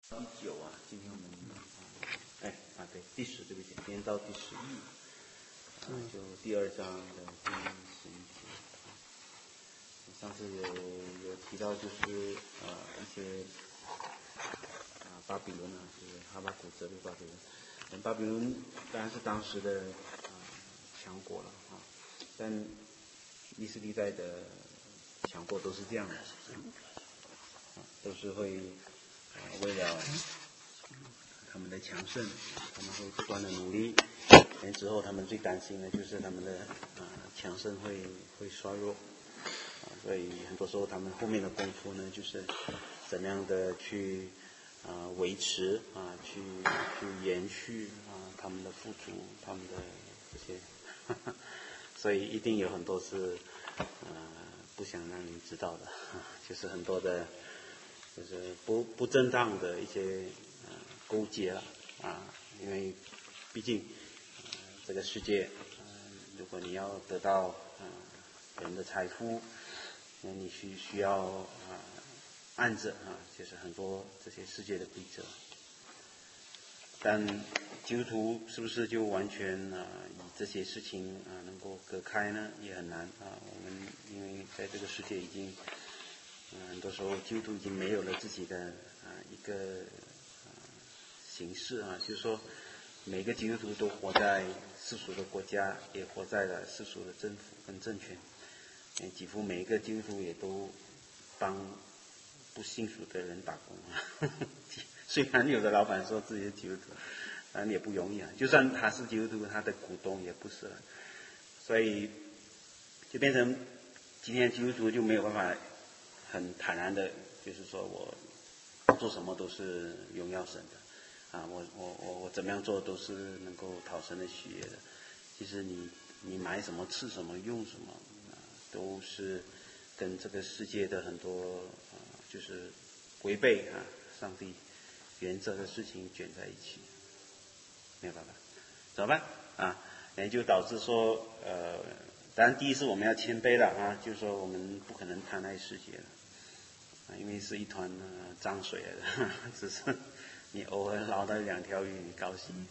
第9啊，今天我们对第10，对不起，今天到第11，就第2章的第11节。上次有提到就是一些巴比伦就是哈巴谷责备巴比伦。巴比伦当然是当时的强国了但历史历代的强国都是这样的，都是会为了他们的强盛，他们会不断的努力，之后他们最担心的就是他们的强盛会衰弱，所以很多时候他们后面的功夫呢，就是怎么样的去维持去延续他们的富足，他们的这些所以一定有很多是不想让你知道的，就是很多的就是不正当的一些勾结了因为毕竟这个世界如果你要得到人的财富，那你需要按着就是很多这些世界的规则。但基督徒是不是就完全以这些事情能够隔开呢？也很难我们因为在这个世界已经很多时候基督徒已经没有了自己的一个形式就是说每个基督徒都活在世俗的国家，也活在了世俗的政府跟政权，几乎每一个基督徒也都帮不信主的人打工虽然有的老板说自己是基督徒，但也不容易就算他是基督徒，他的股东也不是了，所以就变成今天基督徒就没有办法很坦然的，就是说我做什么都是荣耀神的我怎么样做都是能够讨神的喜悦的。其实你买什么吃什么用什么都是跟这个世界的很多就是违背上帝原则的事情卷在一起，没有办法，怎么办也就导致说当然第一是我们要谦卑了就是说我们不可能贪爱世界了因为是一团脏水来的只是你偶尔捞到2条鱼你高兴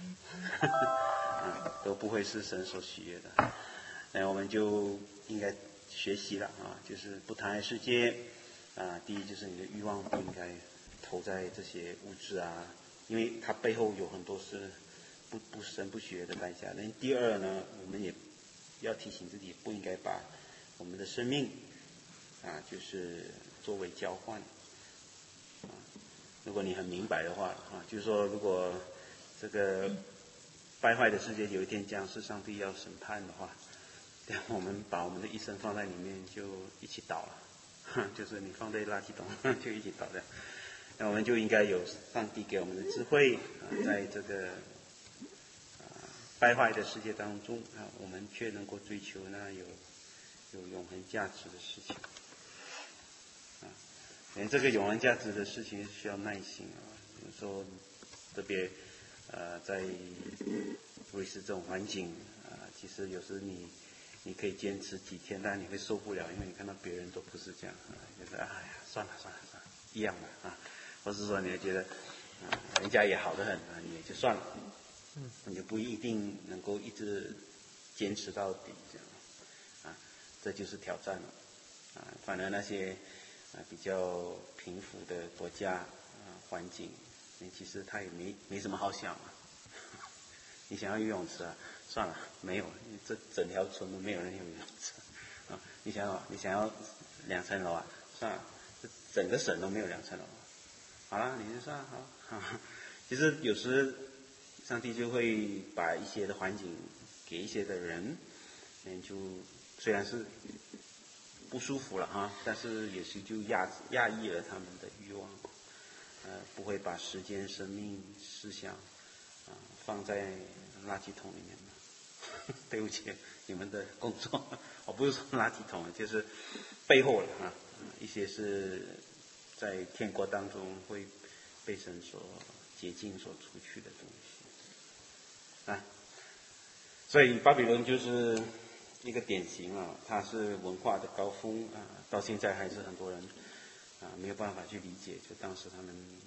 都不会是神所喜悦的。我们就应该学习了就是不贪爱世界第一就是你的欲望不应该投在这些物质因为它背后有很多是不神不喜悦的代价。第二呢，我们也要提醒自己不应该把我们的生命就是作为交换如果你很明白的话就是说如果这个败坏的世界有一天将是上帝要审判的话，我们把我们的一生放在里面就一起倒了就是你放在垃圾桶就一起倒掉。那我们就应该有上帝给我们的智慧在这个败坏的世界当中我们却能够追求那有永恒价值的事情这个永恒价值的事情需要耐心有时候特别在瑞士这种环境其实有时你可以坚持几天，但你会受不了，因为你看到别人都不是这样就是算了一样的或是说你还觉得人家也好得很你也就算了你就不一定能够一直坚持到底这样这就是挑战了反而那些比较贫富的国家环境其实它也没什么好想你想要游泳池算了没有，这整条村都没有人有游泳池你想要2层楼算了，这整个省都没有2层楼好了你就算了好其实有时上帝就会把一些的环境给一些的人就虽然是不舒服了但是也是就压抑了他们的欲望不会把时间生命思想放在垃圾桶里面对不起你们的工作我不是说垃圾桶就是背后了一些是在天国当中会被神所洁净所除去的东西所以巴比伦就是一个典型它是文化的高峰到现在还是很多人没有办法去理解，就当时他们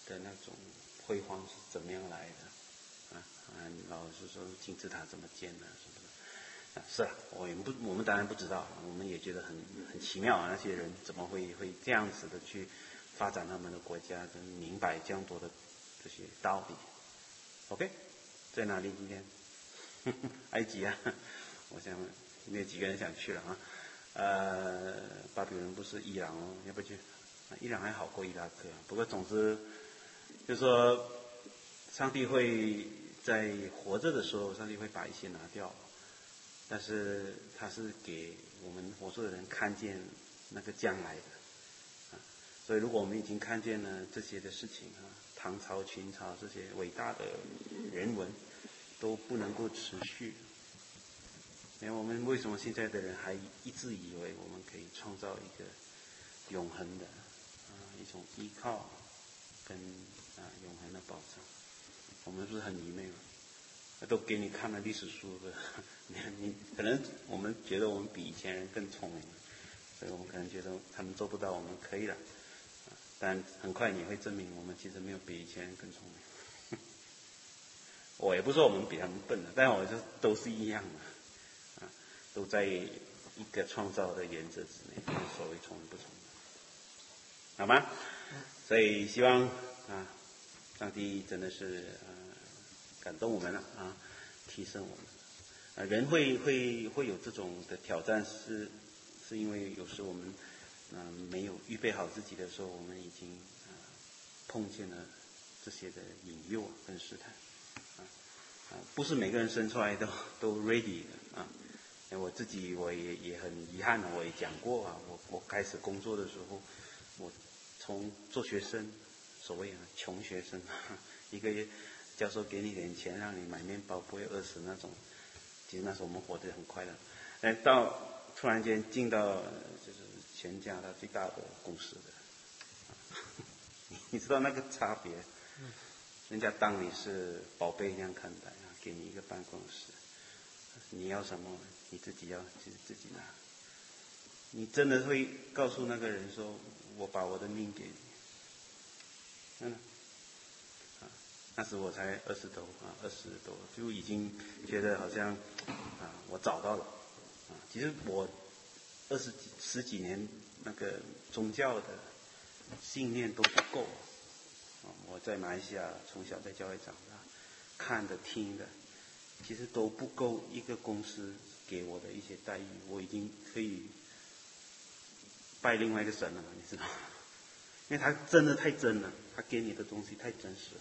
的那种辉煌是怎么样来的？老是说金字塔怎么建的什么的。是啊，我们当然不知道，我们也觉得很奇妙啊，那些人怎么会这样子的去发展他们的国家，跟明白这样多的这些道理。OK， 在哪里今天？埃及啊，我想没有几个人想去了啊。巴比伦不是伊朗哦，要不去？伊朗还好过伊拉克，不过总之就是说，上帝会在活着的时候，上帝会把一些拿掉，但是他是给我们活着的人看见那个将来的。所以如果我们已经看见了这些的事情啊，唐朝、秦朝这些伟大的人文都不能够持续，那我们为什么现在的人还一直以为我们可以创造一个永恒的一种依靠跟永恒的保障？我们不是很愚昧吗？都给你看了历史书的，你可能我们觉得我们比以前人更聪明，所以我们可能觉得他们做不到，我们可以了。但很快你会证明我们其实没有比以前人更聪明。我也不是说我们比他们笨了，但我就都是一样的，都在一个创造的原则之内，没有所谓聪明不聪明，好吗？所以希望上帝真的是感动我们了提升我们。人会有这种的挑战，是因为有时我们没有预备好自己的时候，我们已经碰见了这些的引诱跟试探不是每个人生出来都 ready 的我自己我也很遗憾的，我也讲过我开始工作的时候，我从做学生，所谓穷学生一个月教授给你点钱让你买面包不会饿死那种，其实那时候我们活得很快乐，到突然间进到就是全家的最大的公司的你知道那个差别，人家当你是宝贝一样看待给你一个办公室，你要什么你自己要自己拿，你真的会告诉那个人说我把我的命给你，那时我才20多，就已经觉得好像我找到了其实我十几年那个宗教的信念都不够我在马来西亚从小在教会长大，看的听的其实都不够一个公司给我的一些待遇，我已经可以拜另外一个神了嘛，你知道吗？因为他真的太真了，他给你的东西太真实了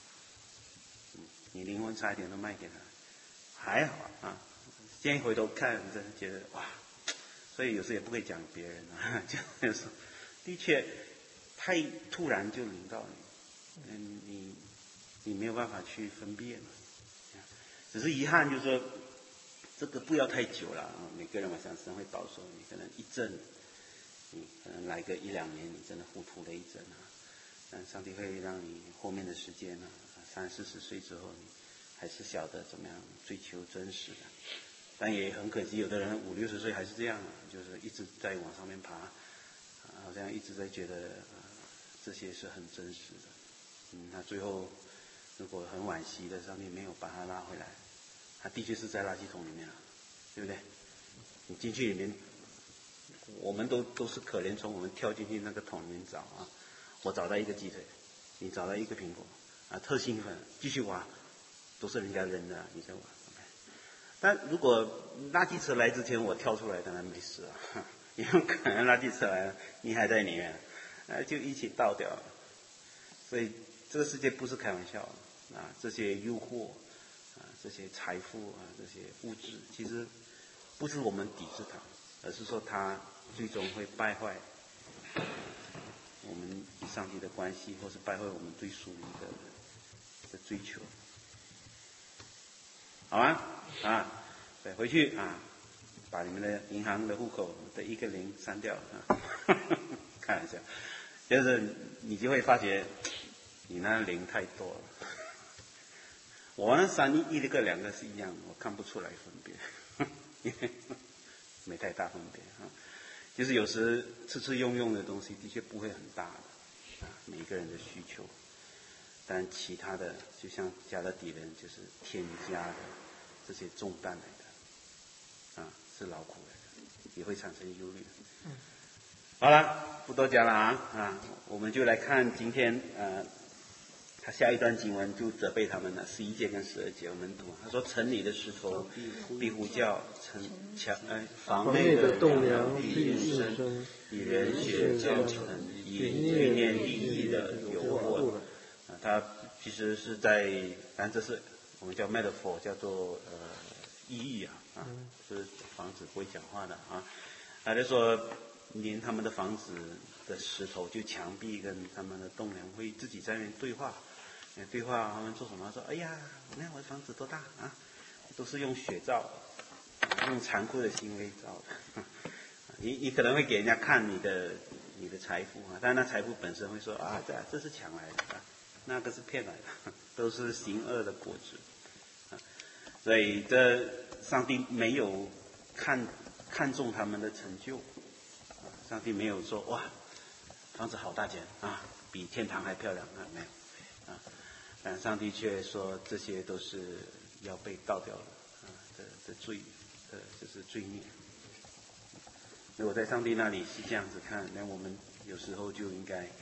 你灵魂差一点都卖给他，还好现在回头看真的觉得哇，所以有时也不会讲别人就是的确太突然就临到你你没有办法去分辨，只是遗憾就是说这个不要太久了每个人我想神会保守你，可能一阵你可能来个1-2年你真的糊涂了一阵但上帝会让你后面的时间30-40岁之后你还是晓得怎么样追求真实的，但也很可惜有的人50-60岁还是这样就是一直在往上面爬好像一直在觉得这些是很真实的那最后如果很惋惜的上帝没有把他拉回来，他的确是在垃圾桶里面对不对？你进去里面我们都是可怜虫，我们跳进去那个桶里面找我找到一个鸡腿，你找到一个苹果特兴奋，继续挖，都是人家扔的你在挖但如果垃圾车来之前我跳出来当然没事因为可能垃圾车来了你还在里面就一起倒掉了。所以这个世界不是开玩笑这些诱惑这些财富这些物质其实不是我们抵制它，而是说它最终会败坏我们与上帝的关系，或是败坏我们对属灵的追求，好吗？对，回去把你们的银行的户口的一个0删掉开玩笑，就是你就会发觉你那0太多了。我那3一个2个是一样的，我看不出来分别，因为没太大分别就是有时吃用的东西的确不会很大的每一个人的需求但其他的就像加勒底人就是添加的这些重担来的，是劳苦来的，也会产生忧虑。好了，不多讲了我们就来看今天他下一段经文就责备他们了，11节跟12节我们读。他说：“城里的石头必呼叫，房内的栋梁必应声，以人血造成，以罪孽立意的有祸。”他其实是但这是我们叫 metaphor， 叫做意义是房子不会讲话的他就说，连他们的房子的石头，就墙壁跟他们的栋梁会自己在那边对话。他们做什么？说：“哎呀，你看我的房子多大都是用血造，用残酷的行为造的。你可能会给人家看你的财富但那财富本身会说这是抢来的那个是骗来的，都是行恶的果子所以这上帝没有看重他们的成就上帝没有说哇，房子好大间比天堂还漂亮没有但上帝却说这些都是要被倒掉的罪就是罪孽。如果在上帝那里是这样子看，那我们有时候就应该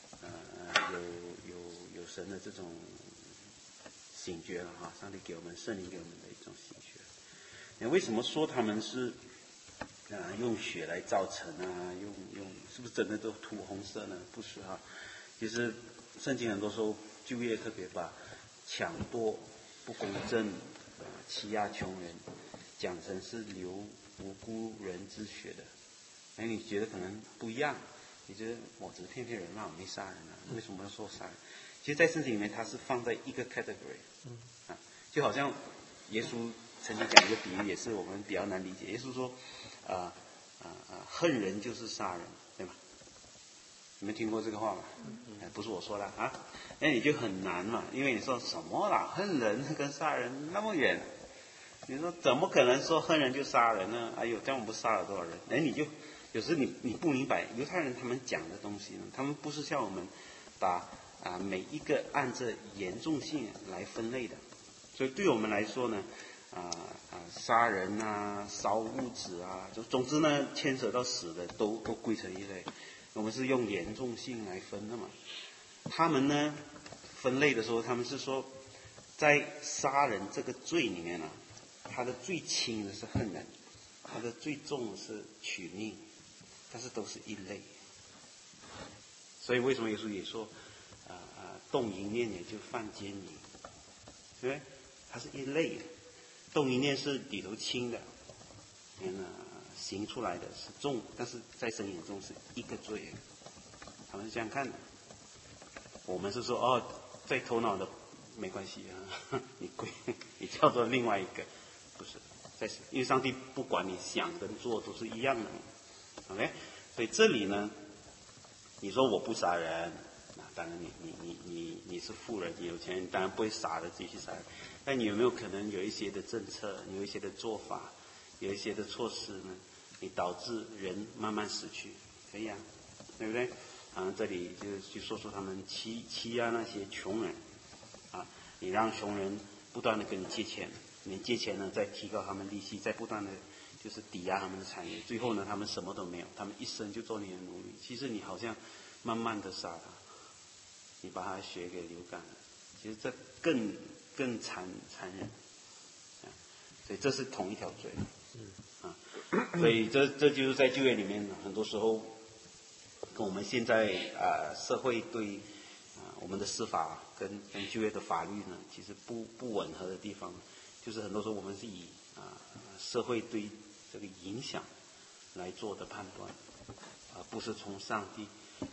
有神的这种醒觉了上帝给我们圣灵给我们的一种醒觉。那为什么说他们是用血来造成用是不是真的都涂红色呢？不是其实圣经很多时候旧约特别把抢夺、不公正、欺压穷人讲成是流无辜人之血的。你觉得可能不一样，你觉得我只是骗人我没杀人为什么要说杀人？其实在圣经里面它是放在一个 category 就好像耶稣曾经讲一个比喻，也是我们比较难理解。耶稣说恨人就是杀人，对吗？你们听过这个话吗？不是我说的那你就很难嘛，因为你说什么啦，恨人跟杀人那么远，你说怎么可能说恨人就杀人呢？哎呦，这样我们不杀了多少人？你就有时你不明白犹太人他们讲的东西呢，他们不是像我们把每一个按着严重性来分类的，所以对我们来说呢杀人烧屋子总之呢牵扯到死的都归成一类。我们是用严重性来分的嘛。他们呢分类的时候，他们是说在杀人这个罪里面他的最轻的是恨人，他的最重的是取命，但是都是一类。所以为什么耶稣也说动淫念也就犯奸淫，对不对？它是一类的，动淫念是里头轻的，行出来的是重，但是在神眼中是一个罪。他们是这样看的。我们是说在头脑的没关系你叫做另外一个，不是因为上帝不管你想跟做都是一样的 OK， 所以这里呢你说我不杀人，当然你是富人，你有钱人当然不会傻的自己去杀人，但你有没有可能有一些的政策，有一些的做法，有一些的措施呢，你导致人慢慢死去，可以对不对？这里就说出他们欺压那些穷人你让穷人不断的跟你借钱，你借钱呢再提高他们利息，再不断的就是抵押他们的产业，最后呢他们什么都没有，他们一生就做你的奴隶。其实你好像慢慢的杀他，你把他的血给流干了，其实这更残忍所以这是同一条罪所以这就是在旧约里面很多时候跟我们现在社会对我们的司法跟旧约的法律呢其实不吻合的地方，就是很多时候我们是以社会对这个影响来做的判断不是从上帝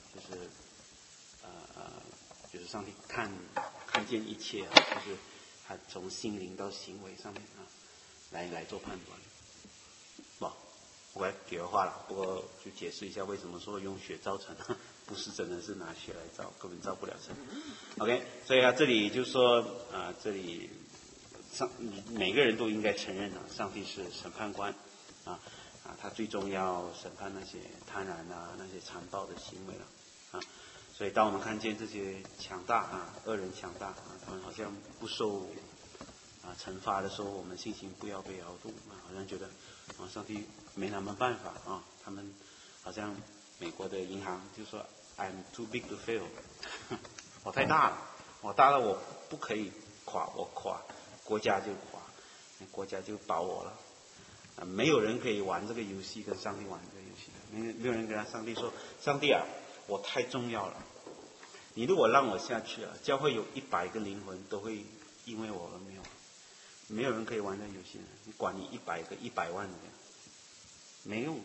就是上帝看见一切就是他从心灵到行为上面来做判断。我来给个话了，不过就解释一下为什么说用血造成，不是真的是拿血来造，根本造不了成。OK， 所以这里就说这里每个人都应该承认上帝是审判官他最终要审判那些贪婪那些残暴的行为所以当我们看见这些强大恶人强大他们好像不受惩罚的时候，我们信心不要被摇动好像觉得上帝没他们办法他们好像美国的银行就说 I'm too big to fail 我太大了，我大了我不可以垮，我垮国家就垮，国家就保我了没有人可以玩这个游戏跟上帝玩这个游戏没有人跟上帝说，上帝我太重要了，你如果让我下去教会有100个灵魂都会因为我而没有人可以玩这个游戏的，你管你100个100万的没用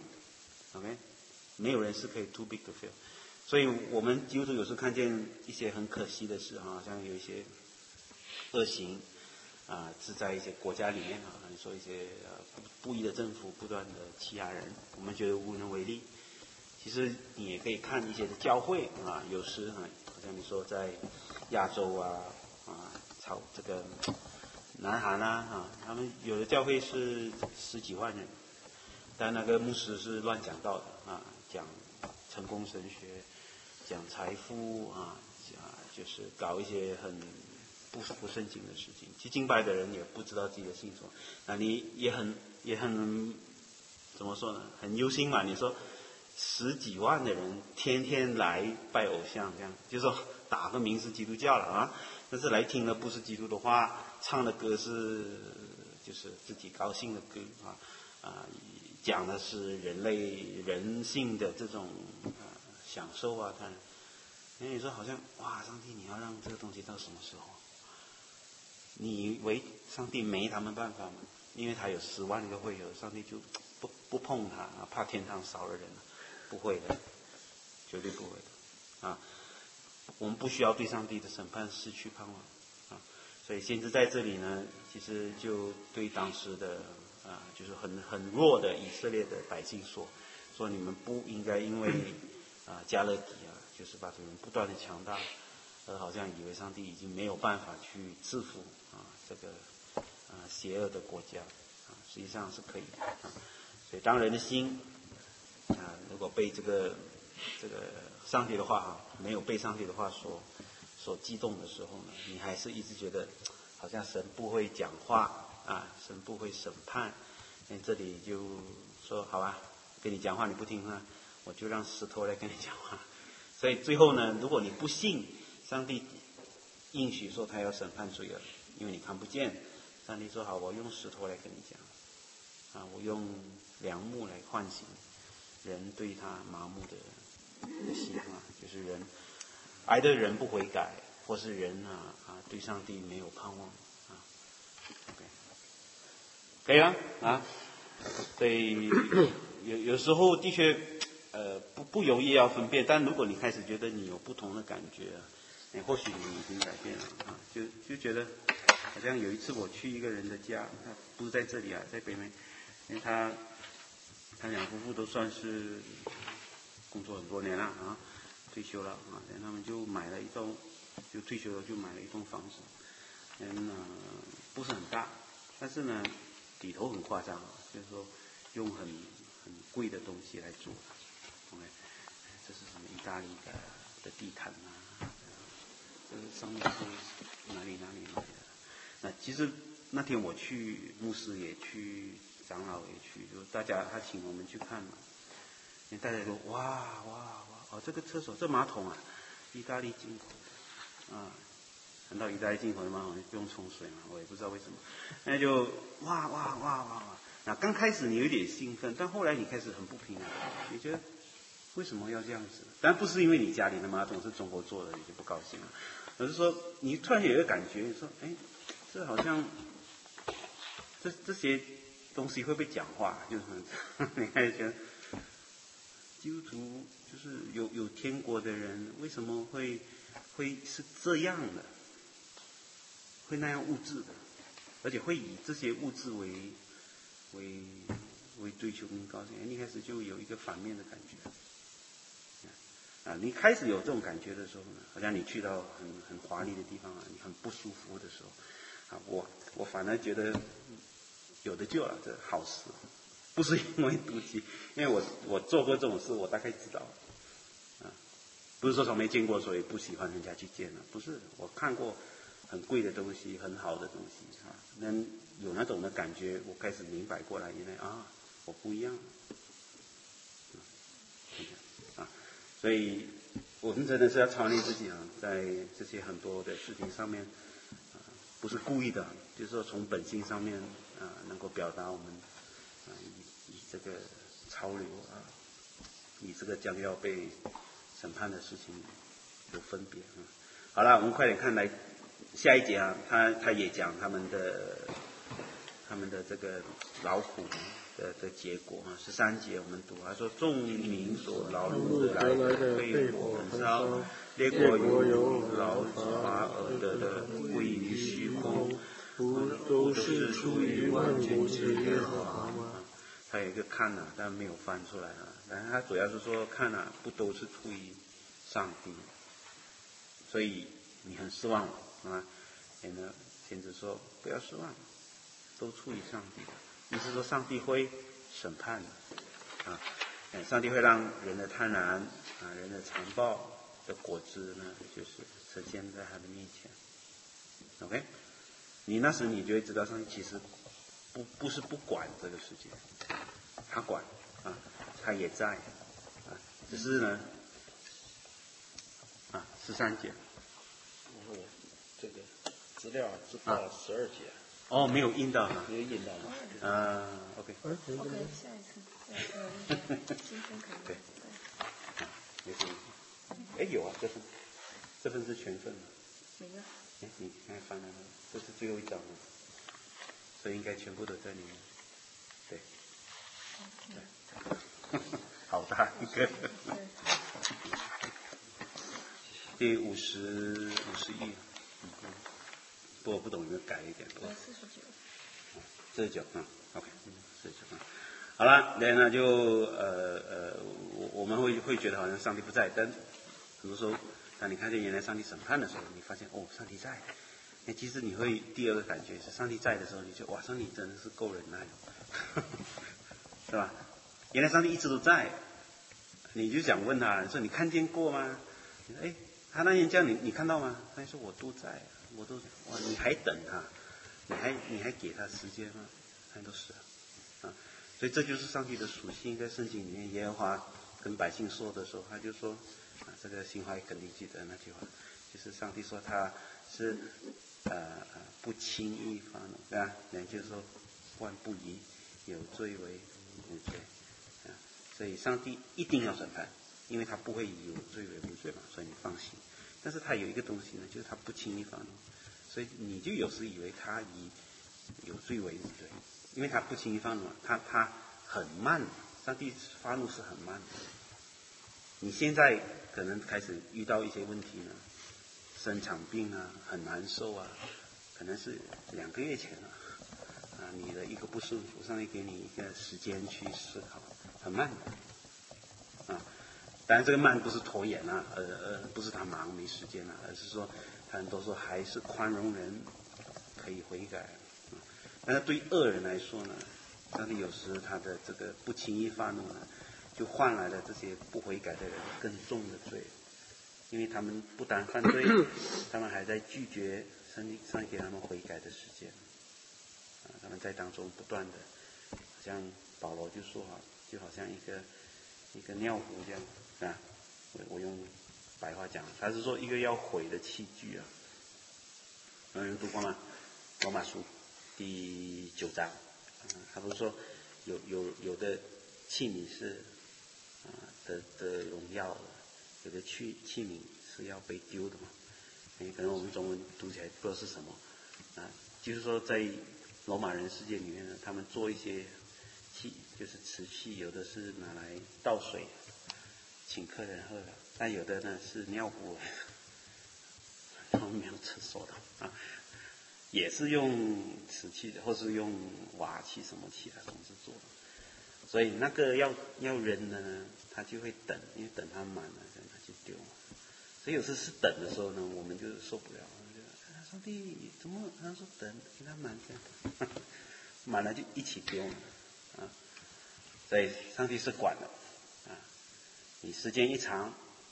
OK 没有人是可以 too big to fail。 所以我们基督徒有时候看见一些很可惜的事好像有一些恶行是在一些国家里面你说一些不义的政府不断的欺压人，我们觉得无能为力。其实你也可以看一些的教会有时好像你说在亚洲这个南韩他们有的教会是10几万人，但那个牧师是乱讲道的讲成功神学，讲财富就是搞一些很不圣经的事情，去敬拜的人也不知道自己的信什么。你也很怎么说呢？很忧心嘛。你说10几万的人天天来拜偶像，这样就是说打个名是基督教了但是来听的不是基督的话，唱的歌是就是自己高兴的歌讲的是人性的这种享受当然你说好像上帝你要让这个东西到什么时候？你以为上帝没他们办法吗？因为他有10万个会友，上帝就不碰他怕天堂少了人不会的，绝对不会的我们不需要对上帝的审判失去盼望所以先知在这里呢，其实就对当时的就是很弱的以色列的百姓说你们不应该因为加勒底就是把这人不断的强大而好像以为上帝已经没有办法去制服这个邪恶的国家实际上是可以的所以当人的心如果被这个上帝的话没有被上帝的话所激动的时候呢，你还是一直觉得好像神不会讲话神不会审判，这里就说好吧，跟你讲话你不听我就让石头来跟你讲话。所以最后呢，如果你不信上帝应许说他要审判罪恶，因为你看不见，上帝说好，我用石头来跟你讲我用梁木来唤醒人对他麻木的心就是人挨的人不悔改，或是人对上帝没有盼望可以了所以有时候的确不容易要分辨，但如果你开始觉得你有不同的感觉或许你已经改变了就觉得好像有一次我去一个人的家，他不是在这里在北美，因为他两夫妇都算是工作很多年了退休了然后他们就买了一栋，就退休了就买了一栋房子不是很大，但是呢里头很夸张就是说用很贵的东西来做OK 这是什么意大利的地毯这是上面是哪里买的其实那天我去，牧师也去，长老也去，就大家他请我们去看嘛，大家说哇这个厕所这马桶意大利进口难道意大利进口的马桶不用冲水吗？我也不知道为什么，那就哇那刚开始你有点兴奋，但后来你开始很不平衡，你觉得为什么要这样子？当然不是因为你家里的马桶是中国做的你就不高兴了，而是说你突然有一个感觉，你说这好像这些东西会被讲话，就是你还觉得基督徒就是有天国的人为什么会是这样的，会那样物质的，而且会以这些物质为追求跟高兴，你开始就有一个反面的感觉你开始有这种感觉的时候呢，好像你去到很华丽的地方你很不舒服的时候我反而觉得有的救了，这好事，不是因为妒忌，因为我做过这种事，我大概知道不是说从没见过，所以不喜欢人家去见了，不是，我看过很贵的东西，很好的东西啊，能有那种的感觉，我开始明白过来，原来啊，我不一样，啊，所以我们真的是要操练自己啊，在这些很多的事情上面，不是故意的，就是说从本性上面能够表达我们以这个潮流以这个将要被审判的事情有分别啊。好了，我们快点看来下一节啊，他也讲他们的这个劳苦的结果啊。13节我们读，他说众民所劳碌得来的被火焚烧，列国有劳乏而得的归于虚空，都是出于万军之耶和华吗？他有一个看啊，但没有翻出来啊。但是他主要是说看啊，不都是出于上帝，所以你很失望啊。先知说不要失望，都出于上帝。意思说上帝会审判啊，上帝会让人的贪婪人的残暴的果子呢，就是呈现在他的面前。OK， 你那时你就会知道上帝其实不是不管这个世界，他管啊，他也在啊，只是呢13节。 这个资料只到了12节。 哦，没有印到哈。 没有印到吗 ？OK。 OK， 下一次新生可以。 对。没事。有啊，这份是全份的。 哪个？ 你看翻了，这是最后一张了，所以应该全部都在里面。对。对。好大一个。第51。不过不懂有没有改一点？49。OK， 49。好了，那就我们会觉得好像上帝不在，但很多时候，当你看见原来上帝审判的时候，你发现上帝在。其实你会第二个感觉是上帝在的时候，你就哇，上帝真的是够忍耐，是吧？原来上帝一直都在，你就想问他，说你看见过吗？他那天这样你看到吗？他说我都在，哇，你还等他，你还给他时间吗？他都是啊，所以这就是上帝的属性，在圣经里面，耶和华跟百姓说的时候，他就说这个新华也肯定记得那句话，就是上帝说他是不轻易发怒，对吧？就是说万不以有罪为无罪啊，所以上帝一定要审判，因为他不会以有罪为无罪嘛，所以你放心。但是他有一个东西呢，就是他不轻易发怒，所以你就有时以为他以有罪为无罪，因为他不轻易发怒，他很慢，上帝发怒是很慢的。你现在可能开始遇到一些问题呢，生场病啊，很难受啊，可能是2个月前了你的一个不舒服，上帝给你一个时间去思考，很慢的当然这个慢不是拖延不是他忙没时间而是说他很多时候还是宽容人，可以悔改但是对恶人来说呢，上帝有时他的这个不轻易发怒呢，就换来了这些不悔改的人更重的罪，因为他们不但犯罪，他们还在拒绝上帝给他们悔改的时间他们在当中不断的，像保罗就说就好像一个尿壶这样我用白话讲，他是说一个要毁的器具有人读过吗？罗马书第9章他不是说有的器皿是的荣耀的，有的器皿是要被丢的嘛可能我们中文读起来不知道是什么就是说在罗马人世界里面呢，他们做一些器，就是瓷器，有的是拿来倒水请客人喝的，但有的呢是尿壶他们没有厕所的也是用瓷器的，或是用瓦器什么器总是做的，所以那个要扔的呢，他就会等，因为等它满了再拿去丢所以有时是等的时候呢，我们就受不了上帝怎么他说等它满这样满了就一起丢所以上帝是管的你时间一长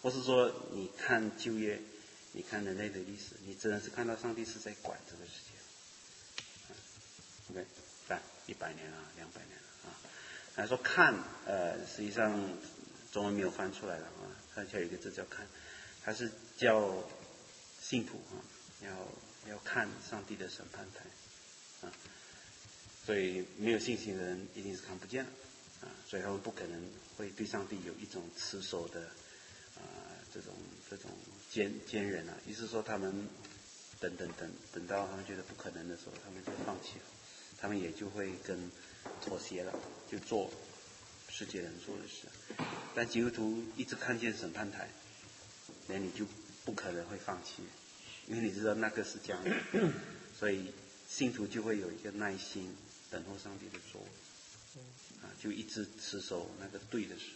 或是说你看旧约，你看人类的历史，你真的是看到上帝是在管这个世界。OK， 100年了，200年了啊。他说看，实际上中文没有翻出来了啊，它有一个字叫看，它是叫信徒啊，要看上帝的审判台啊。所以没有信心的人一定是看不见的啊，所以他们不可能会对上帝有一种持守的这种坚忍啊。意思说他们等到他们觉得不可能的时候，他们就放弃了，他们也就会跟妥协了，就做世界人做的事。但基督徒一直看见审判台，那你就不可能会放弃，因为你知道那个是这样的，所以信徒就会有一个耐心等候上帝的作为，就一直持守那个对的事，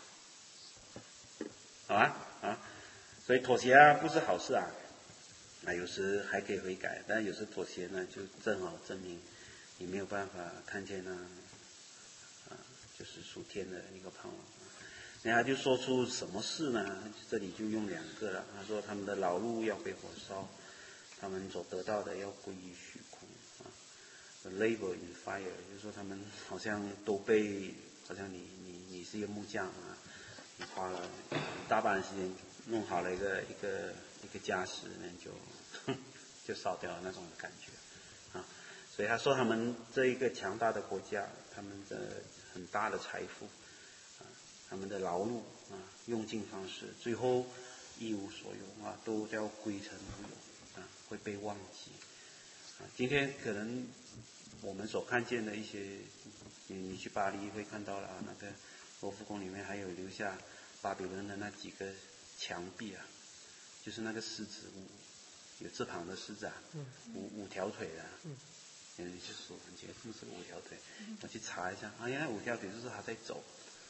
好啊，所以妥协啊不是好事啊，有时还可以悔改，但有时妥协呢，就正好证明你没有办法看见呢，就是属天的一个盼望。然后就说出什么事呢？这里就用2个了。他说他们的劳碌要被火烧，他们所得到的要归于虚空啊。Labor in fire， 就是说他们好像都被，好像你是一个木匠啊，你花了大半时间弄好了一个家什，就烧掉了那种感觉啊。所以他说他们这一个强大的国家，他们的很大的财富。他们的劳碌用尽方式，最后一无所有都要归成无有会被忘记今天可能我们所看见的一些，你去巴黎会看到了那个罗浮宫里面还有留下巴比伦的那几个墙壁就是那个狮子有字旁的狮子五条腿的就是我们觉得是5条腿，我去查一下原来5条腿就是他在走。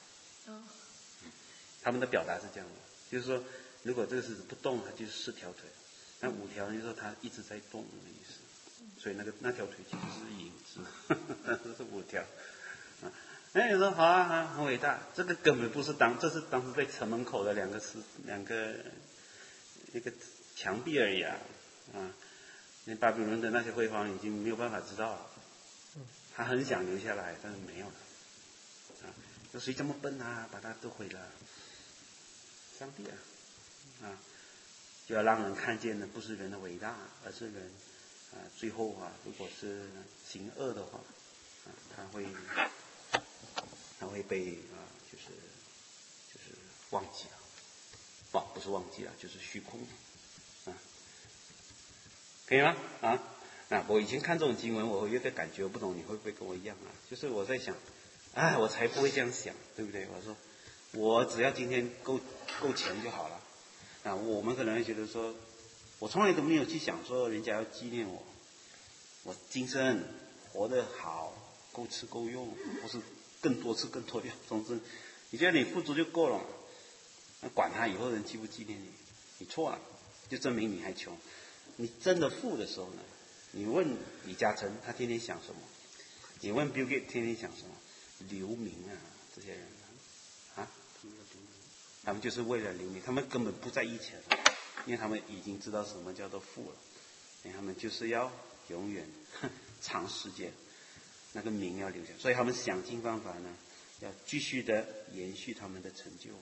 他们的表达是这样的，就是说，如果这个狮子不动，它就是4条腿；那5条就是说它一直在动的意思。所以那条腿其实是影子，但是是5条。你说好啊，很伟大，这个根本不是这是当时在城门口的一个墙壁而已那巴比伦的那些辉煌已经没有办法知道了。他很想留下来，但是没有了。有谁这么笨把它都毁了？上帝就要让人看见的不是人的伟大，而是人最后如果是行恶的话他会被就是忘记了，不是忘记了，就是虚空可以吗？我以前看这种经文，我有点感觉，我不懂你会不会跟我一样就是我在想。我才不会这样想，对不对？我说，我只要今天够钱就好了。我们可能会觉得说，我从来都没有去想说人家要纪念我今生活得好，够吃够用，或是更多吃更多用。总之，你觉得你富足就够了嘛？那管他以后人纪不纪念你，你错了，就证明你还穷。你真的富的时候呢，你问李嘉诚，他天天想什么？你问 Bill Gates 天天想什么？留名这些人他们就是为了留名，他们根本不在意钱，因为他们已经知道什么叫做富了，他们就是要永远长时间那个名要留下，所以他们想尽办法呢，要继续的延续他们的成就。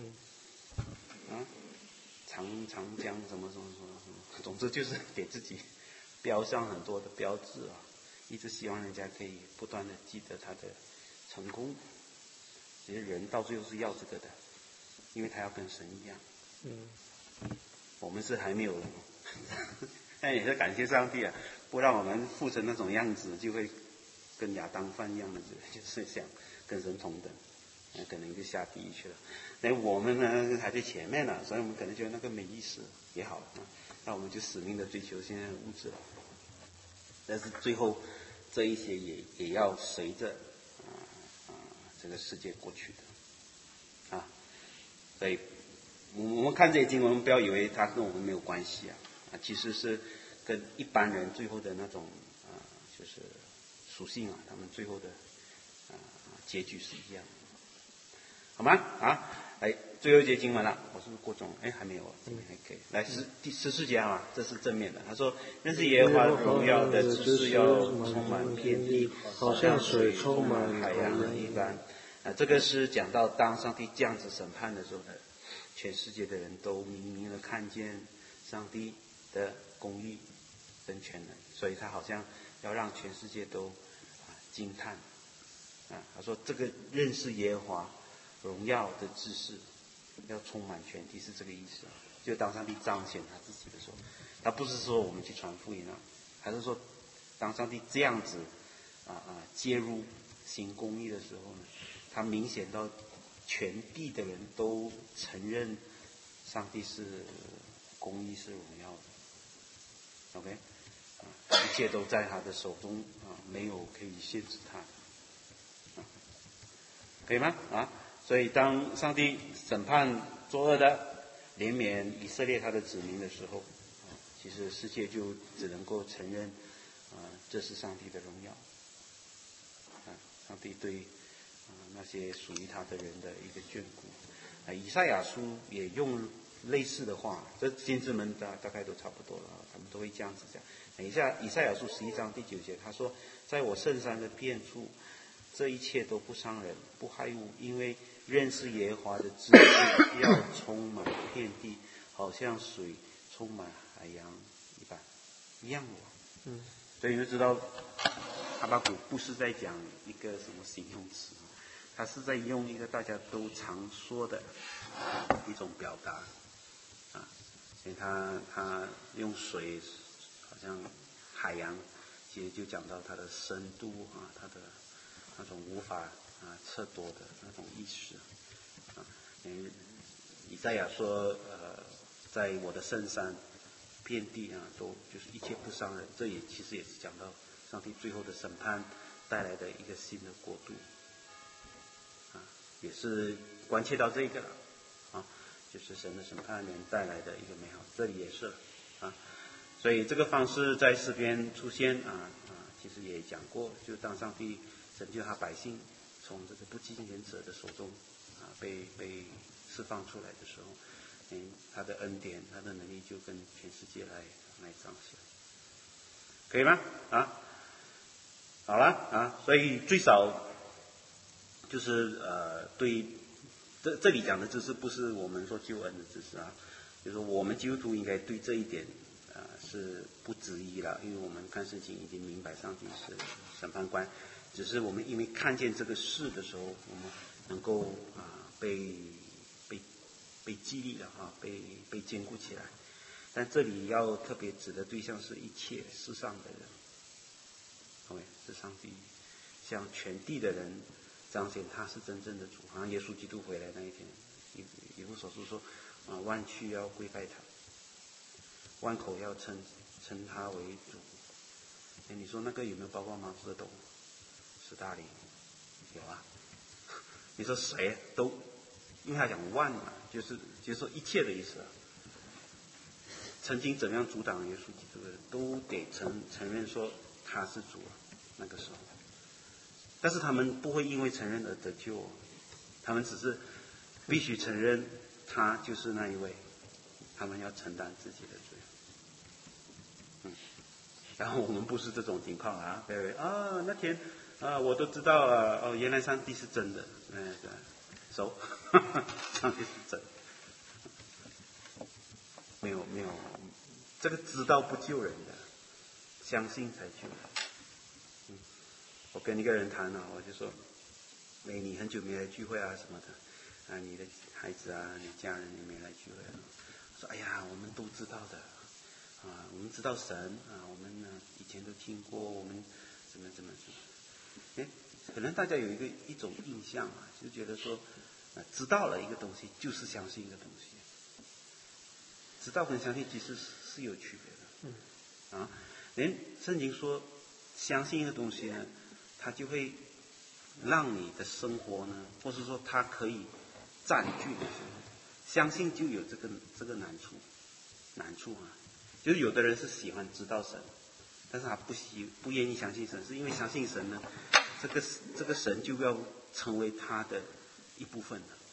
长江什么，总之就是给自己标上很多的标志一直希望人家可以不断的记得他的成功。其实人到最后是要这个的，因为他要跟神一样。我们是还没有人，但也是感谢上帝不让我们富成那种样子，就会跟亚当犯一样的，就是想跟神同等，可能就下地狱去了。那我们呢还在前面呢，所以我们可能觉得那个没意思也好了那我们就死命的追求现在的物质了。但是最后这一些也要随着这个世界过去的所以我们看这些经文，不要以为它跟我们没有关系其实是跟一般人最后的那种就是属性他们最后的结局是一样的，好吗？ 哎，最后一节经文了，我是不是过钟？哎，还没有，这边还可以。来第14节啊，这是正面的。他说：“认识耶和华荣耀的知识要充满遍地，好像水充满海洋一般。”这个是讲到当上帝降旨审判的时候呢，全世界的人都明明的看见上帝的公义跟全能，所以他好像要让全世界都惊叹。他说这个认识耶和华荣耀的知识要充满全地，是这个意思。就当上帝彰显他自己的时候，他不是说我们去传福音啊，还是说当上帝这样子介入行公义的时候呢，他明显到全地的人都承认上帝是公义是荣耀的。OK， 一切都在他的手中没有可以限制他的。可以吗？所以当上帝审判作恶的，怜悯以色列他的子民的时候，其实世界就只能够承认这是上帝的荣耀。上帝对那些属于他的人的一个眷顾。以赛亚书也用类似的话，这先知们大概都差不多了，他们都会这样子讲。以赛亚书11章第9节，他说：“在我圣山的遍处，这一切都不伤人，不害物，因为认识耶和华的知识要充满遍地，好像水充满海洋一样的。”所以你就知道，哈巴谷不是在讲一个什么形容词，他是在用一个大家都常说的一种表达所以他用水，好像海洋，其实就讲到它的深度它的那种无法测度的那种意识以赛亚说在我的圣山遍地都就是一切不伤人，这也其实也是讲到上帝最后的审判带来的一个新的国度也是关切到这个了就是神的审判年带来的一个美好，这里也是所以这个方式在诗篇出现其实也讲过，就当上帝拯救他百姓从这个不敬虔者的手中被释放出来的时候，他的恩典他的能力就跟全世界来彰显，可以吗？好了所以最少就是对这里讲的知识不是我们说救恩的知识就是说我们基督徒应该对这一点是不质疑了，因为我们看圣经已经明白上帝是审判官，只是我们因为看见这个事的时候，我们能够被激励了被坚固起来。但这里要特别指的对象是一切世上的人，OK， 是上帝向全地的人彰显他是真正的主，好像耶稣基督回来那一天，以弗所书说万屈要跪拜他，万口要称他为主。你说那个有没有包括毛泽东、斯大林？有你说谁都，因为他讲万就是说一切的意思曾经怎样阻挡耶稣基督的人都得承认说他是主那个时候。但是他们不会因为承认而得救他们只是必须承认他就是那一位，他们要承担自己的罪。然后我们不是这种情况那天我都知道原来上帝是真的上帝是真的，没有这个知道不救人的，相信才救人。我跟一个人谈我就说你很久没来聚会什么的你的孩子你家人也没来聚会我说哎呀我们都知道的我们知道神我们以前都听过，我们怎么可能大家有一种印象就觉得说知道了一个东西就是相信一个东西，知道跟相信其实是有区别的圣经说相信一个东西呢，它就会让你的生活呢，或是说它可以占据你的生活。相信就有这个难处就是有的人是喜欢知道神，但是他不愿意相信神，是因为相信神呢，这个神就要成为他的一部分了。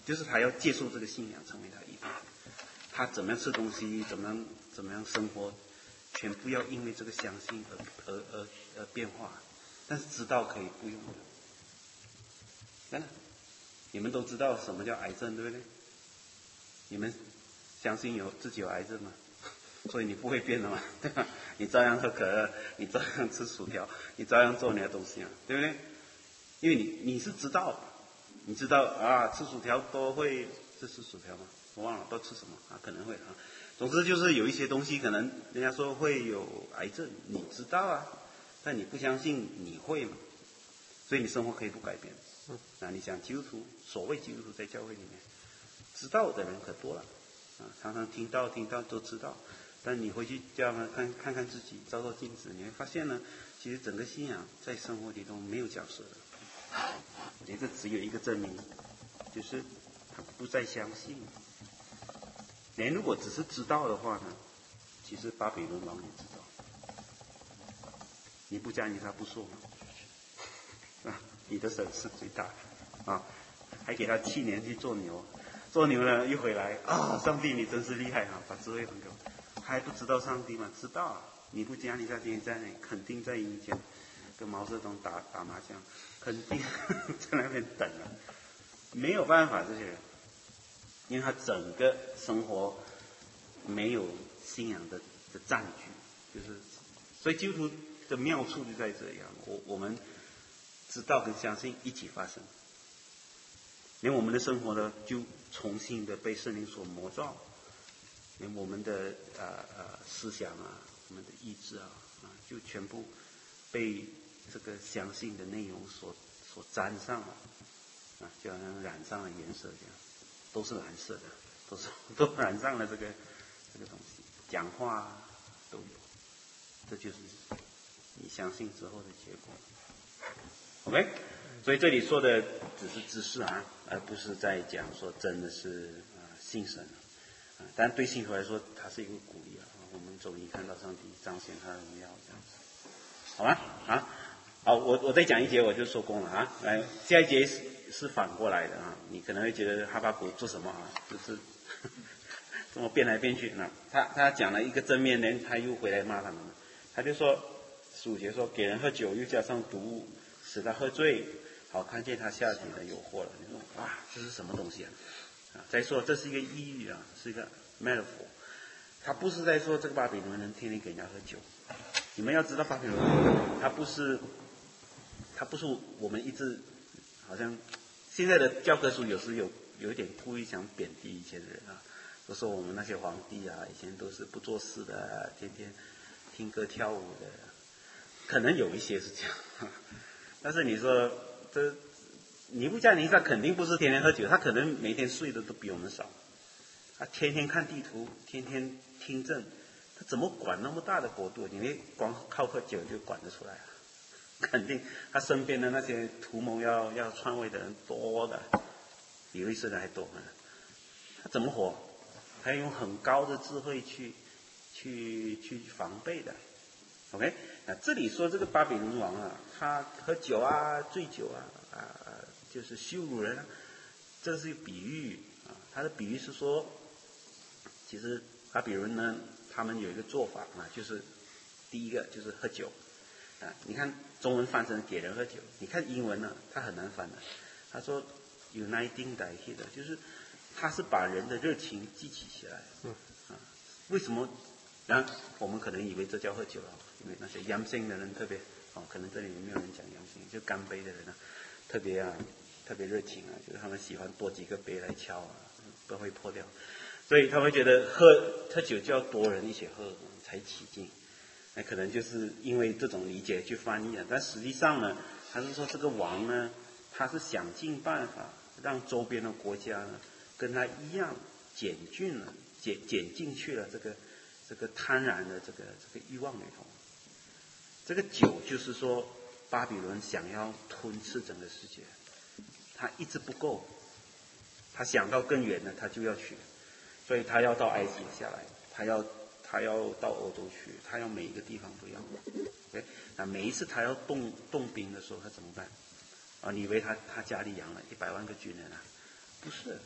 就是他要接受这个信仰，成为他一部分。他怎么样吃东西，怎么样生活，全部要因为这个相信而变化。但是知道可以不用的。真的，你们都知道什么叫癌症，对不对？你们相信自己有癌症吗？所以你不会变的嘛，对吧？你照样喝可乐，你照样吃薯条，你照样做你的东西啊，对不对？因为你是知道，你知道啊，吃薯条都会，这是薯条吗？我忘了都吃什么啊？可能会啊。总之就是有一些东西可能人家说会有癌症，你知道啊，但你不相信你会嘛，所以你生活可以不改变。那你想基督徒，所谓基督徒在教会里面，知道的人可多了啊，常常听到都知道。但你回去叫他看看自己，照照镜子，你会发现呢，其实整个信仰在生活里头没有角色的，你这只有一个证明，就是他不再相信。你如果只是知道的话呢，其实巴比伦王也知道，尼布甲尼撒不说嘛，啊，你的神是最大的啊，还给他7年去做牛，做牛呢一回来啊，上帝你真是厉害啊，把智慧还给我。还不知道上帝吗？知道啊！尼布甲尼撒今天在那里，肯定在阴间跟毛泽东打麻将，肯定在那边等了。没有办法，这些人，因为他整个生活没有信仰的占据，就是，所以基督徒的妙处就在这样，我们知道跟相信一起发生，连我们的生活呢就重新的被圣灵所模造。连我们的思想啊，我们的意志啊，就全部被这个相信的内容所沾上了，啊，就好像染上了颜色这样，都是蓝色的，都染上了这个东西，讲话都有，这就是你相信之后的结果。OK， 所以这里说的只是知识啊，而不是在讲说真的是信神。但对信徒来说，它是一个鼓励啊！我们终于看到上帝彰显他的荣耀，这样子，好吗？啊，好，我再讲一节我就收工了啊！来，下一节是反过来的啊！你可能会觉得哈巴谷做什么啊？就是这么变来变去。那他讲了一个正面呢，他又回来骂他们了。他就说15节说，给人喝酒又加上毒物，使他喝醉，好看见他下体的诱惑了。你说哇，这是什么东西啊？再说这是一个意喻啊，是一个 metaphor， 他不是在说这个巴比伦人天天给人家喝酒。你们要知道巴比伦他不是我们一直好像现在的教科书有时有一点故意想贬低以前的人啊，都说我们那些皇帝啊以前都是不做事的啊，天天听歌跳舞的，可能有一些是这样，但是你说这尼布甲尼撒肯定不是天天喝酒，他可能每天睡的都比我们少，他天天看地图，天天听政，他怎么管那么大的国度？你光靠喝酒就管得出来啊？肯定他身边的那些图谋要篡位的人多的，比瑞士人还多呢。他怎么活？他要用很高的智慧去防备的。OK， 那这里说这个巴比伦王啊，他喝酒啊，醉酒啊，就是羞辱人啊，这是一个比喻啊。他的比喻是说，其实巴比伦呢，他们有一个做法啊，就是第一个就是喝酒啊。你看中文翻成给人喝酒，你看英文呢，它很难翻的。他说 uniting the heat， 就是他是把人的热情激起起来。啊，为什么？然后我们可能以为这叫喝酒啊，因为那些阳性的人特别可能这里没有人讲阳性，就干杯的人啊，特别热情啊，就是他们喜欢多几个杯来敲啊，都会破掉，所以他们觉得喝酒就要多人一起喝才起劲，那可能就是因为这种理解去翻译了，但实际上呢，他是说这个王呢，他是想尽办法让周边的国家呢跟他一样减进去了这个贪婪的这个欲望里头。这个酒就是说巴比伦想要吞噬整个世界，他一直不够，他想到更远的他就要去，所以他要到埃及下来，他要到欧洲去，他要每一个地方都要。Okay？ 那每一次他要动兵的时候他怎么办啊？你以为他家里养了100万个军人啊？不是，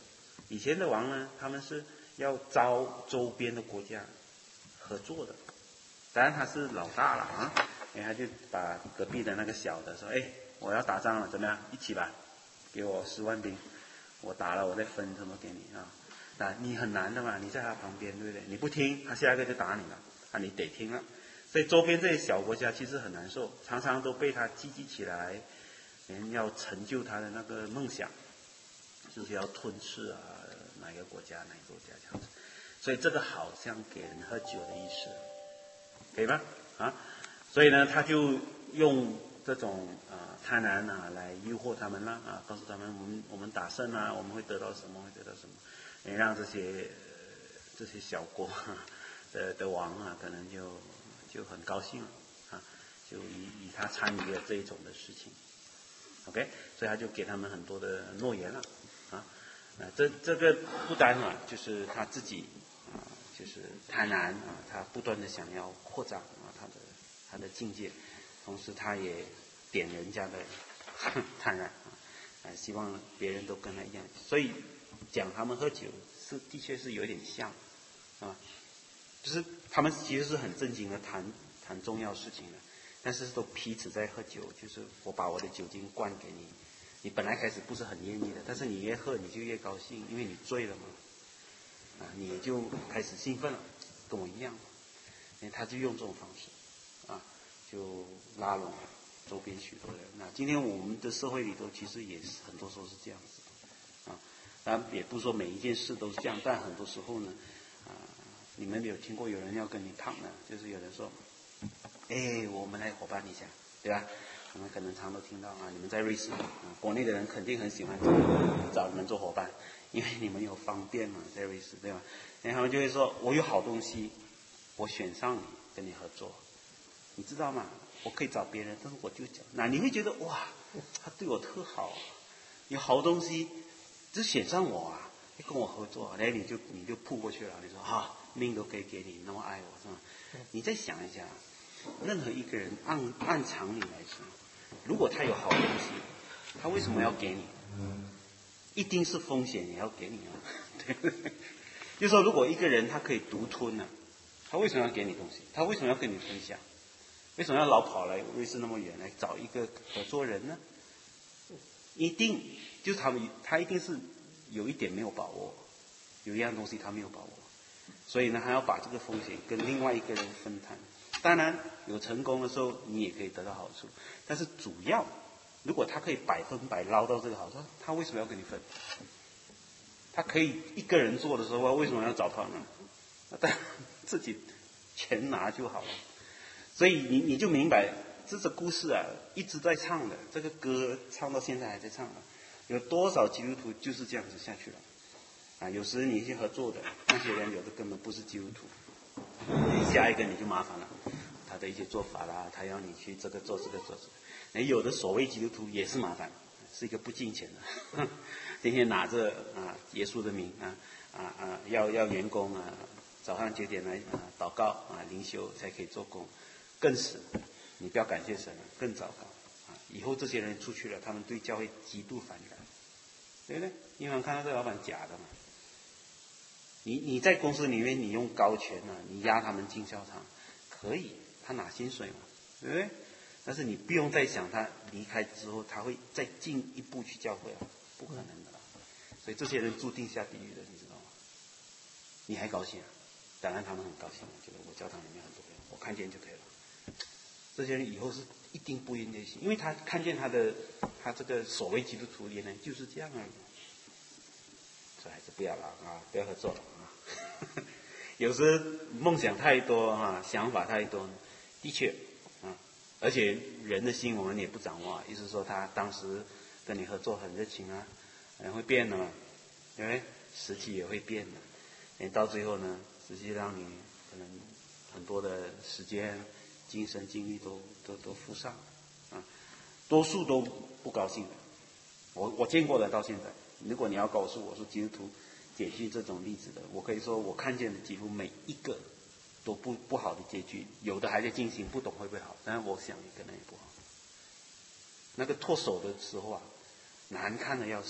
以前的王呢，他们是要招周边的国家合作的，当然他是老大了啊，他就把隔壁的那个小的说，我要打仗了，怎么样？一起吧，给我10万兵，我打了我再分什么给你啊。那你很难的嘛，你在他旁边，对不对？你不听，他下一个就打你了，你得听了。所以周边这些小国家其实很难受，常常都被他积极起来，要成就他的那个梦想，就是要吞噬哪个国家这样子。所以这个好像给人喝酒的意思，可以吗？所以呢，他就用这种贪婪来诱惑他们啦，告诉他们我们打胜啊，我们会得到什么，让这些小国的王可能就很高兴了就以他参与了这一种的事情 ，OK， 所以他就给他们很多的诺言了这个不单就是他自己就是贪婪他不断的想要扩张他的境界，同时他也点人家的贪婪希望别人都跟他一样，所以讲他们喝酒的确是有点像就是他们其实是很正经的谈重要事情的，但是都彼此在喝酒，就是我把我的酒精灌给你，你本来开始不是很愿意的，但是你越喝你就越高兴，因为你醉了嘛你就开始兴奋了，跟我一样他就用这种方式就拉拢周边许多人。那今天我们的社会里头其实也是很多时候是这样子当然也不是说每一件事都是这样，但很多时候呢你们有听过有人要跟你躺的，就是有人说我们来伙伴一下，对吧？我们可能常都听到你们在瑞士国内的人肯定很喜欢找你们做伙伴，因为你们有方便嘛，在瑞士，对吧？然后他们就会说我有好东西，我选上你跟你合作，你知道吗？我可以找别人，但是我就讲，那你会觉得哇，他对我特好，有好东西只选上我跟我合作，然后你就扑过去了，你说命都可以给你，那么爱我是吧？你再想一下，任何一个人按常理来说，如果他有好东西，他为什么要给你？一定是风险也要给你对不对？就是说，如果一个人他可以独吞他为什么要给你东西？他为什么要跟你分享？为什么要老跑来瑞士那么远来找一个合作人呢？一定就是他一定是有一点没有把握，有一样东西他没有把握，所以呢，他要把这个风险跟另外一个人分摊。当然，有成功的时候，你也可以得到好处，但是主要，如果他可以100%捞到这个好处，他为什么要跟你分？他可以一个人做的时候，为什么要找他呢？但自己全拿就好了。所以你就明白，这个故事一直在唱的，这个歌唱到现在还在唱有多少基督徒就是这样子下去了有时你去合作的那些人，有的根本不是基督徒，下一个你就麻烦了，他的一些做法啦，他要你去这个做这个做这个，有的所谓基督徒也是麻烦，是一个不敬虔的，天天拿着耶稣的名要员工早上9点来祷告灵修才可以做工，更是你不要感谢神了，更糟糕以后这些人出去了，他们对教会极度反感，对不对？因为看到这个老板假的嘛。你在公司里面你用高权你压他们进教堂可以，他拿薪水嘛，对不对？但是你不用再想他离开之后他会再进一步去教会不可能的所以这些人注定下地狱的，你知道吗？你还高兴当然他们很高兴，觉得我教堂里面很多人，我看见就可以了。这些人以后是一定不应该信，因为他看见他这个所谓基督徒原来就是这样而已。所以还是不要了不要合作了有时梦想太多想法太多，的确而且人的心我们也不掌握意思说他当时跟你合作很热情人会变的嘛，对不对？时机也会变的，到最后呢，实际上你可能很多的时间、精神、精力都付上多数都不高兴的。我见过的到现在，如果你要告诉我说基督徒结局这种例子的，我可以说我看见的几乎每一个都不好的结局，有的还在进行，不懂会不会好，但是我想可能也不好。那个脱手的时候难看的要死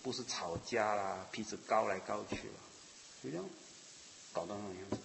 不是吵架啦，彼此告来告去了，就这样搞到那种样子。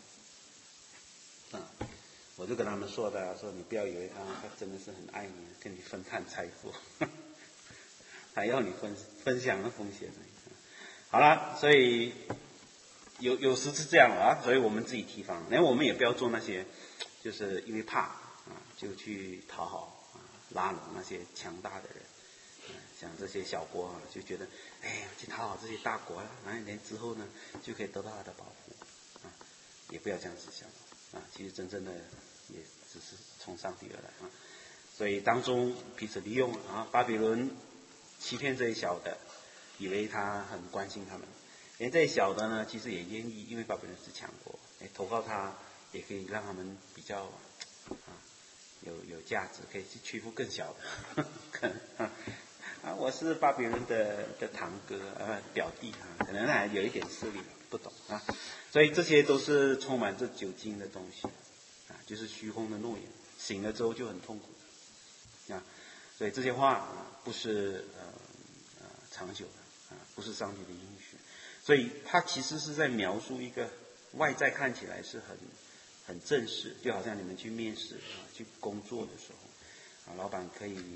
我就跟他们说的，说你不要以为他真的是很爱你，跟你分摊财富，还要你分享的风险。好了，所以有时是这样啊，所以我们自己提防，然后我们也不要做那些，就是因为怕就去讨好拉拢那些强大的人。像这些小国就觉得，去讨好这些大国然后之后呢，就可以得到他的保护也不要这样子想其实真正的也只是从上帝而来所以当中彼此利用巴比伦欺骗这些小的，以为他很关心他们，连这些小的呢，其实也愿意，因为巴比伦是强国，投靠他也可以让他们比较有价值，可以去屈服更小的。我是巴比伦的堂哥表弟可能还有一点势力不懂所以这些都是充满着酒精的东西就是虚空的诺言，醒了之后就很痛苦所以这些话不是长久的不是上帝的应许，所以他其实是在描述一个外在看起来是很正式，就好像你们去面试去工作的时候老板可以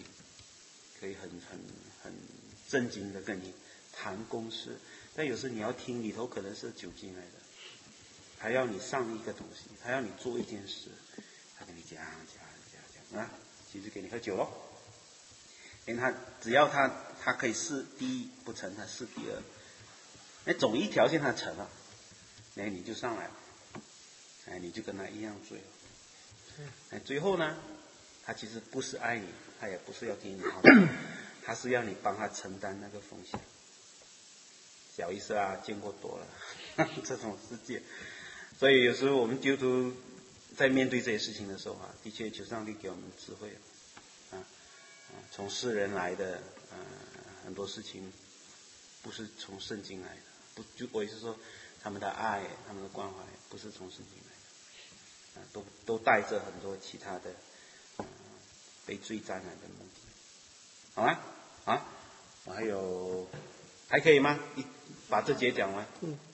很正经的跟你谈公事，但有时你要听里头可能是酒精来的，还要你上一个东西，还要你做一件事，他跟你讲其实给你喝酒咯，因为他只要他可以试第一不成，他试第二，总一条件他成了，你就上来了，你就跟他一样醉了，最后呢，他其实不是爱你，他也不是要听你好，他是要你帮他承担那个风险。小意思见过多了这种世界，所以有时候我们基督徒在面对这些事情的时候的确求上帝给我们智慧从世人来的很多事情不是从圣经来的，我也是说他们的爱他们的关怀不是从圣经来的都带着很多其他的被罪沾染的目的，好吗我还可以吗？把这节讲完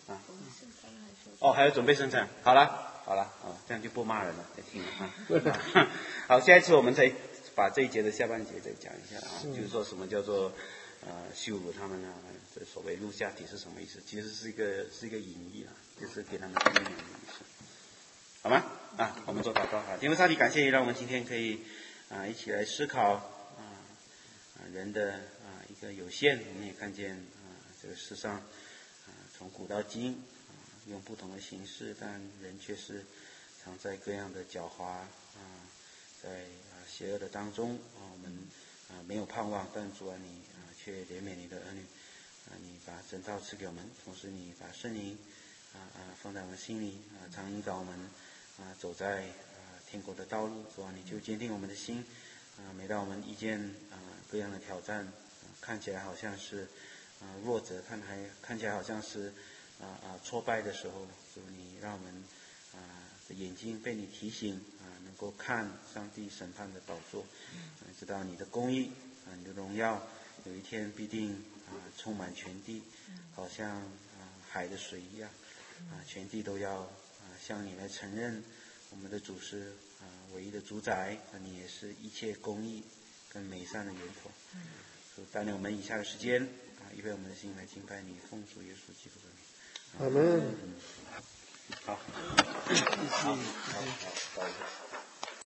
还要准备生产，好了这样就不骂人了，再听了好，下一次我们再把这一节的下半节再讲一下就是说什么叫做羞辱他们这所谓录下体是什么意思？其实是一个隐喻就是给他们听的意思，好吗？我们做祷告天父上帝，感谢你让我们今天可以一起来思考人的一个有限，我们也看见这个世上从古到今用不同的形式，但人却是常在各样的狡猾在邪恶的当中我们没有盼望，但主你却怜悯你的儿女你把真道赐给我们，同时你把圣灵放在我们心里常引导我们走在天国的道路，主你就坚定我们的心每当我们遇见各样的挑战看起来好像是弱者，看起来好像是挫败的时候，主你让我们的眼睛被你提醒能够看上帝审判的宝座知道你的公义你的荣耀有一天必定充满全地，好像海的水一样全地都要向你来承认我们的主是唯一的主宰你也是一切公义跟美善的源头带领我们以下的时间预备我们的心来敬拜你，奉主耶稣基督的名， 阿们。 好。